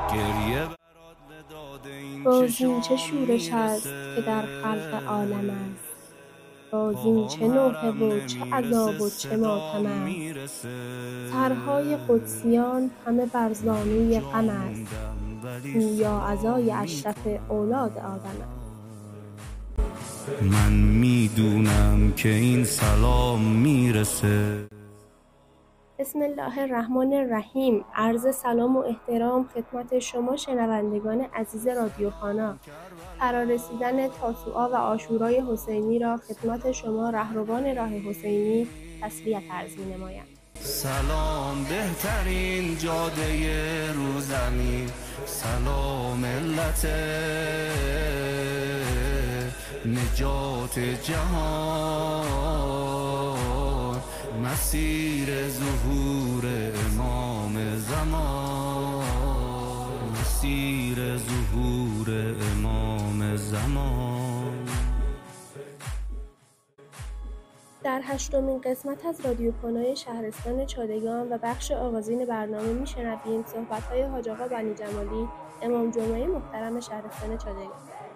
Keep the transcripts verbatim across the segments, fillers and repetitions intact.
رازین چه شورش است که در خلق عالم است، رازین چه نوحه و چه عذاب و چه ماتم است. سرهای قدسیان همه بر زانوی غم است، گویا عزای اشرف اولاد آدم است. من میدونم که این سلام میرسه. بسم الله الرحمن الرحیم. عرض سلام و احترام خدمت شما شنوندگان عزیز رادیو خانا. فرارسیدن تاسوعا و عاشورای حسینی را خدمت شما رهروان راه حسینی تسلیت عرض می‌نمایم. سلام بهترین جاده رو زمین، سلام ملت نجات جهان، مسیر ظهور امام زمان، مسیر ظهور امام زمان. در هشتمین قسمت از رادیو خانای شهرستان چادگان و بخش آغازین برنامه میشنویم صحبت‌های حاج آقا بنی جمالی، امام جمعه محترم شهرستان چادگان.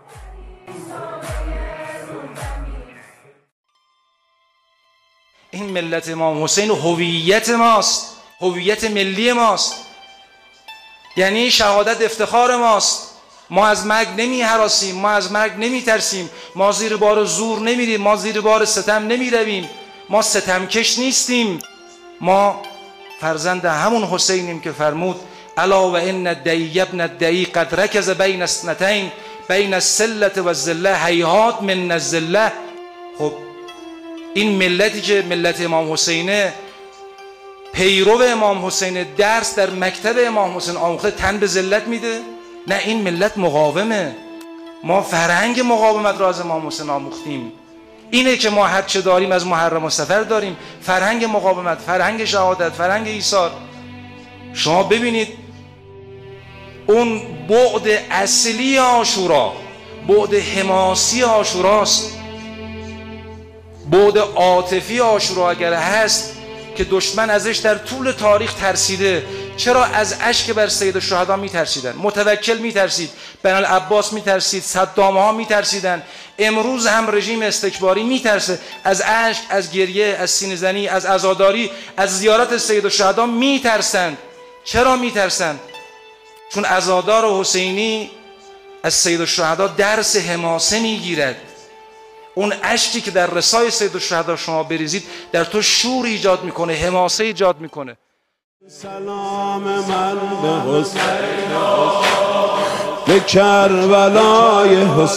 این ملت امام حسین هویت ماست، هویت ملی ماست، یعنی شهادت افتخار ماست. ما از مرگ نمی هراسیم، ما از مرگ نمی ترسیم، ما زیر بار زور نمیریم، ما زیر بار ستم نمی رویم، ما ستمکش نیستیم. ما فرزند همون حسینیم که فرمود الا و ان الدعی ابن الدعی قد رکز بین اثنتین بین السلة و الذلة هیهات من الذلة. خب این ملتی که ملت امام حسینه، پیرو امام حسین، درس در مکتب امام حسین آموخته، تن به ذلت میده؟ نه، این ملت مقاومه. ما فرهنگ مقاومت را از امام حسین آموختیم. اینه که ما هر چه داریم از محرم و سفر داریم، فرهنگ مقاومت، فرهنگ شهادت، فرهنگ ایثار. شما ببینید اون بعد اصلی عاشورا، بعد حماسی عاشوراست. بعد عاطفی عاشورا اگر هست که دشمن ازش در طول تاریخ ترسیده. چرا؟ از اشک بر سید الشهدا میترسیدن. متوکل میترسید، بن العباس میترسید، صدام ها میترسیدن. امروز هم رژیم استکباری میترسه از اشک، از گریه، از سینه زنی، از عزاداری، از زیارت سید الشهدا میترسند. چرا میترسند؟ چون عزادار حسینی از سید الشهدا درس حماسه میگیرد. اون اشکی که در رسای سید الشهدا شما بریزید در تو شور ایجاد میکنه، حماسه ایجاد میکنه. سلام من به حسین، به کربلای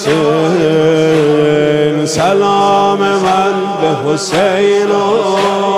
حسین، سلام من به حسین و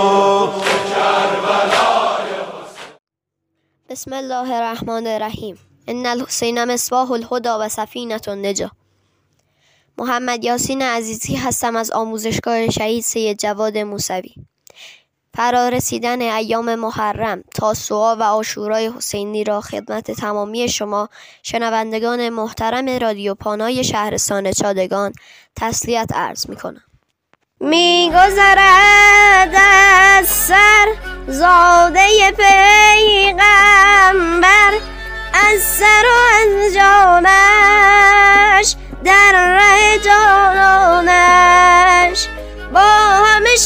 کربلای حسین. بسم الله الرحمن الرحیم. ان الحسین مصباح الهدی و سفینة النجاة. محمد یاسین عزیزی هستم از آموزشگاه شهید سید جواد موسوی. فرارسیدن ایام محرم، تاسوعا و عاشورای حسینی را خدمت تمامی شما شنوندگان محترم رادیو پانای شهرستان چادگان تسلیت عرض می کنم. می گذرد از سر زاده پیغمبر، از سر و از جانش در ره جانانش، با همه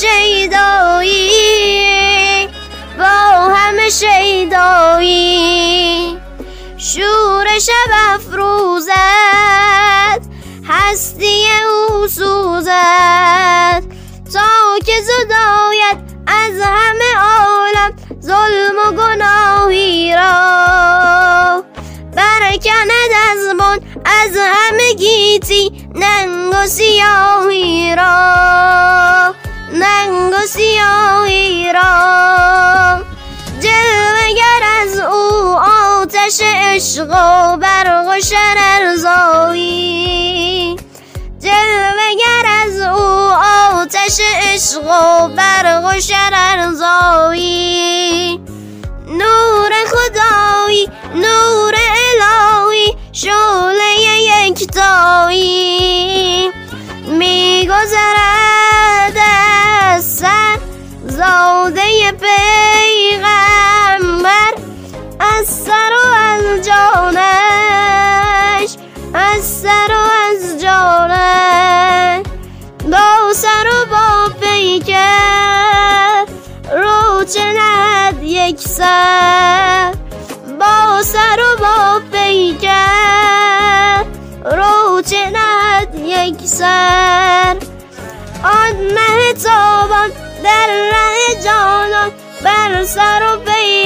شیدایی، با همه شیدایی، شور شب افروزد، هستی او سوزد، تا که زداید از همه عالم ظلم و گناهی را، برکند از بن از همه گیتی ننگ و سیاهی را، ننگ و سیاهی را. جلوگر از او آتش عشق و برق و شررزایی، جلوگر از او آتش عشق و برق و شررزایی. نور خدایی، نور الهی، شعله یکتایی، می گذرد از سر زاده پیغمبر، از سر و از جانش یک سر با سر و با پیکر رو چند یک سر آن مه تابان در ره جانان بر سر و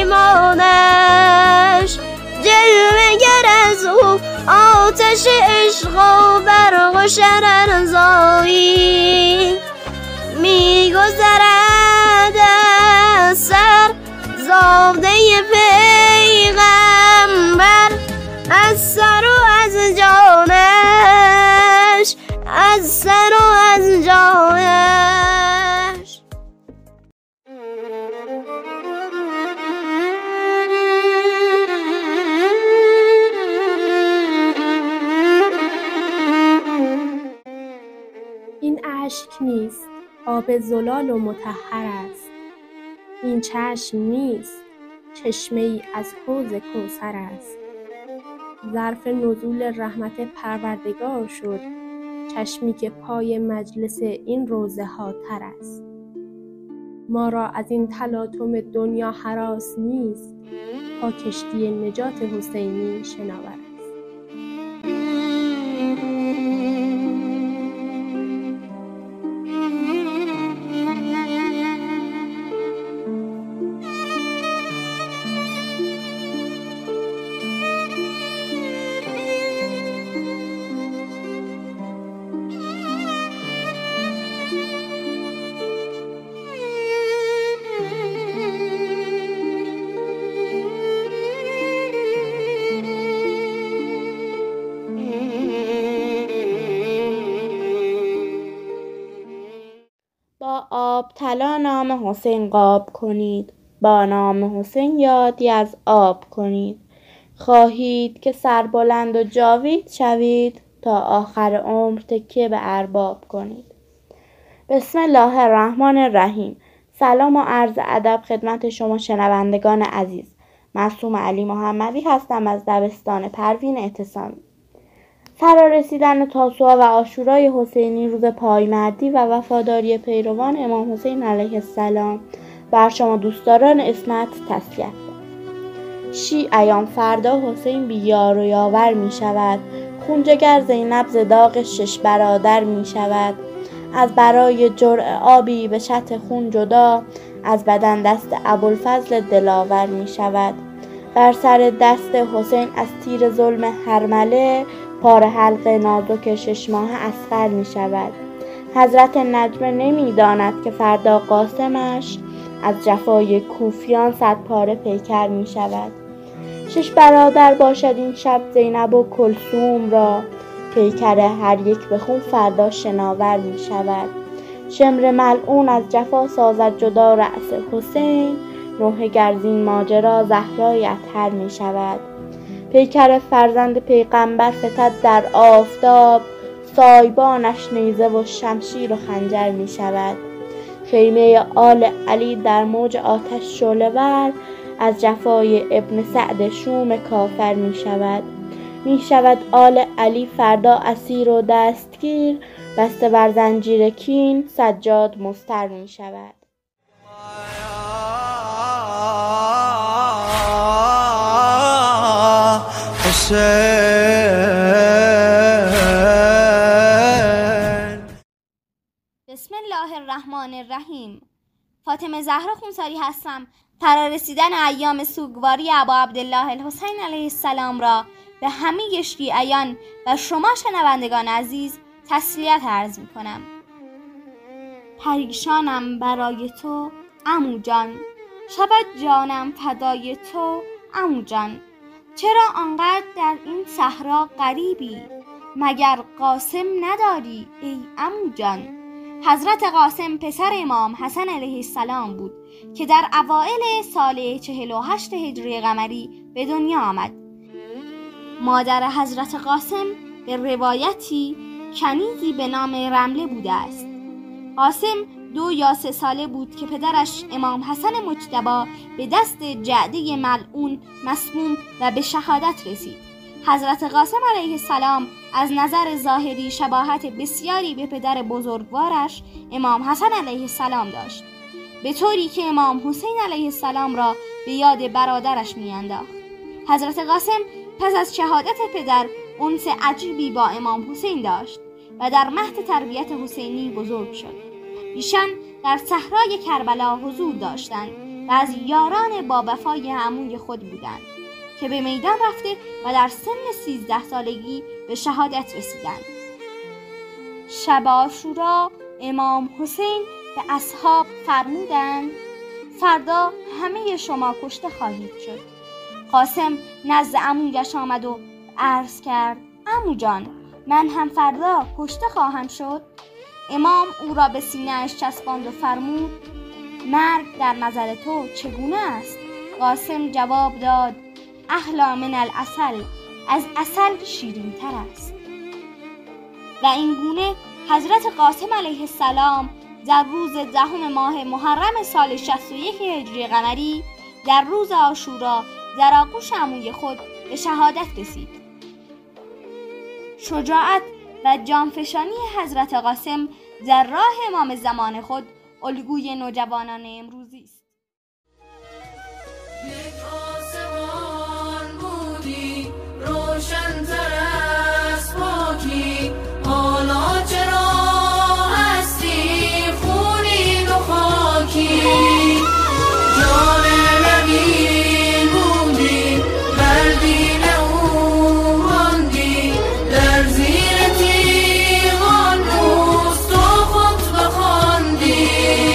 پیمانش جلوه گر از او آتش عشق و برق و شررزایی می گذرد از سر زاده پیغمبر از سر و از جانش از سر و از جانش. این اشک نیست، آب زلال و مطهر است. این چشم نیست، چشمه ای از حوض کوثر است. ظرف نزول رحمت پروردگار شد چشمی که پای مجلس این روضه ها تر است. ما را از این تلاطم دنیا هراس نیست تا کشتی نجات حسینی شناور است. با آب طلا نام حسین قاب کنید، با نام حسین یادی از آب کنید. خواهید که سربلند و جاوید شوید، تا آخر عمر تکیه به ارباب کنید. بسم الله الرحمن الرحیم. سلام و عرض ادب خدمت شما شنوندگان عزیز. معصوم علی محمدی هستم از دبستان پروین اعتصامی. فرارسیدن تاسوعا و عاشورای حسینی روز پایمردی و وفاداری پیروان امام حسین علیه السلام بر شما دوستداران اسمت تسلیت باد. شی ایام فردا حسین بی یار و یاور می شود. خونجگر زینب ز داغ شش برادر می شود. از برای جرعه آبی به شط خون جدا، از بدن دست ابوالفضل دلاور می شود. بر سر دست حسین از تیر ظلم هرمله، پار حلق نازک شش ماه اصغر می شود. حضرت نجمه نمی داند که فردا قاسمش از جفای کوفیان صد پاره پیکر می شود. شش برادر باشد این شب زینب و کلثوم را، پیکر هر یک به خون فردا شناور می شود. شمر ملعون از جفا سازد جدا رأس حسین، نوحه گرزین ماجرا زهرای اطهر می شود. پیکر فرزند پیغمبر فتد در آفتاب، سایبانش نیزه و شمشیر و خنجر می شود. خیمه آل علی در موج آتش شعله‌ور، از جفای ابن سعد شوم کافر می شود. می شود آل علی فردا اسیر و دستگیر، بسته بر زنجیر کین سجاد مضطر می شود. بسم الله الرحمن الرحیم. فاطمه زهرا خونساری هستم. فرارسیدن ایام سوگواری ابا عبدالله الحسین علیه السلام را به همه شیعیان و شما شنوندگان عزیز تسلیت عرض می کنم. پریشانم برای تو عمو جان، شود جانم فدای تو عمو جان. چرا آنقدر در این صحرا غریبی، مگر قاسم نداری ای عمو جان؟ حضرت قاسم پسر امام حسن علیه السلام بود که در اوائل سال چهل و هشت هجری قمری به دنیا آمد. مادر حضرت قاسم به روایتی کنیزی به نام رمله بوده است. قاسم دو یا سه ساله بود که پدرش امام حسن مجتبی به دست جعده ملعون مسموم و به شهادت رسید. حضرت قاسم علیه السلام از نظر ظاهری شباهت بسیاری به پدر بزرگوارش امام حسن علیه السلام داشت، به طوری که امام حسین علیه السلام را به یاد برادرش میانداخت. حضرت قاسم پس از شهادت پدر انس عجیبی با امام حسین داشت و در مهد تربیت حسینی بزرگ شد. ایشان در صحرای کربلا حضور داشتند و از یاران با وفای عموی خود بودند که به میدان رفته و در سن سیزده سالگی به شهادت رسیدند. شب عاشورا امام حسین به اصحاب فرمودند فردا همه شما کشته خواهید شد. قاسم نزد عمویش آمد و عرض کرد عمو جان، من هم فردا کشته خواهم شد؟ امام او را به سینه اش چسباند و فرمود مرگ در نظر تو چگونه است؟ قاسم جواب داد احلی من العسل، از عسل شیرین تر است. و این گونه حضرت قاسم علیه السلام در روز دهم ماه محرم سال شصت و یک هجری قمری در روز عاشورا در آغوش عموی خود به شهادت رسید. شجاعت و جانفشانی حضرت قاسم در راه امام زمان خود الگوی نوجوانان امروزی است. یک آسمان بودی روشن‌تر از پاکی، حالا چرا هستی خونین و خاکی؟ جان نبی بودی بر دین او ماندی، در زیر تیغان دوست و خطبه خواندی.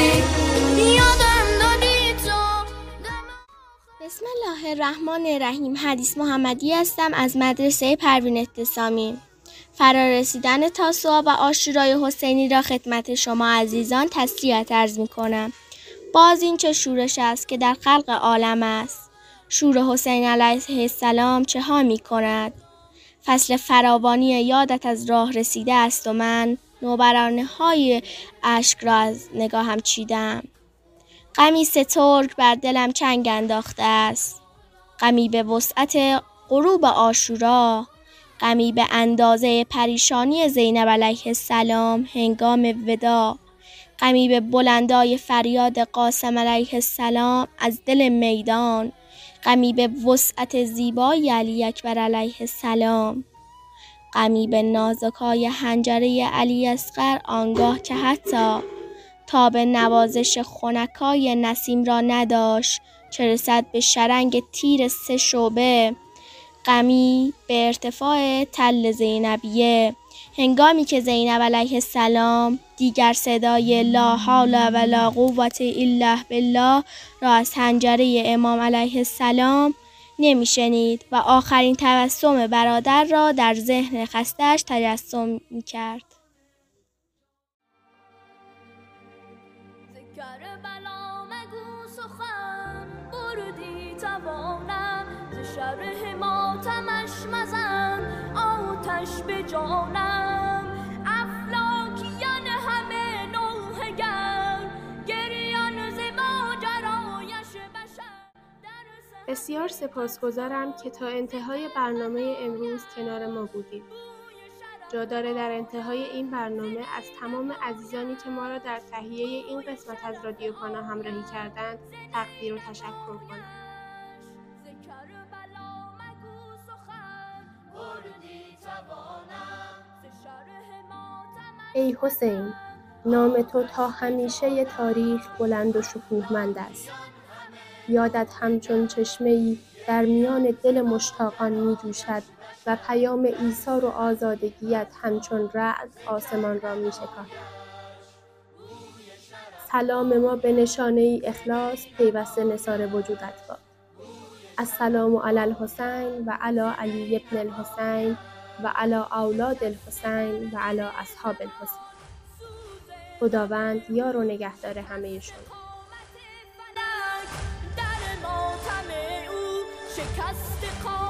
یادم دادی تو بسم الله الرحمن الرحیم. حدیث محمدی هستم از مدرسه پروین ابتسامی. فرارسیدن تاسوعا و عاشورای حسینی را خدمت شما عزیزان تسلیت عرض می کنم. باز این چه شورش است که در خلق عالم است. شور حسین علیه السلام چه ها می کند؟ فصل فراوانی یادت از راه رسیده است و من نوبرانه های اشک را از نگاهم چیدم. غمی سترگ بر دلم چنگ انداخته است. غمی به وسعت غروب عاشورا، غمی به اندازه پریشانی زینب علیه السلام هنگام وداع، غمی به بلندای فریاد قاسم علیه السلام از دل میدان، غمی به وسعت زیبای علی اکبر علیه السلام، غمی به نازکای حنجره علی اصغر آنگاه که حتی تا به نوازش خنکای نسیم را نداشت چه رسد به شرنگ تیر سه شعبه، غمی به ارتفاع تل زینبیه هنگامی که زینب علیه السلام دیگر صدای لا حول ولا قوة الا بالله را از حنجره امام علیه السلام نمیشنید و آخرین تبسم برادر را در ذهن خسته‌اش تجسم میکرد. کربلا مگو سخن بردی توانم، ز شرح ماتمش مزن آتش به جانم. افلاکیان همه نوحه گر گریان ز ماجرایش بشر. بسیار سپاسگزارم که تا انتهای برنامه امروز کنار ما بودید. جا داره در انتهای این برنامه از تمام عزیزانی که ما را در تهیه این قسمت از رادیو کانا همراهی کردند تقدیر و تشکر کنم. ای حسین، نام تو تا همیشه تاریخ بلند و شکوهمند است. یادت همچون چشمه‌ای در میان دل مشتاقان می جوشد و پیام ایثار و آزادگیت همچون رعد آسمان را می شکافد. سلام ما به نشانه اخلاص پیوسته نثار وجودت باد. السلام علی الحسین و علی علی ابن الحسین و علی اولاد الحسین و علی اصحاب الحسین. خداوند یار و نگهدار همه شما. شکست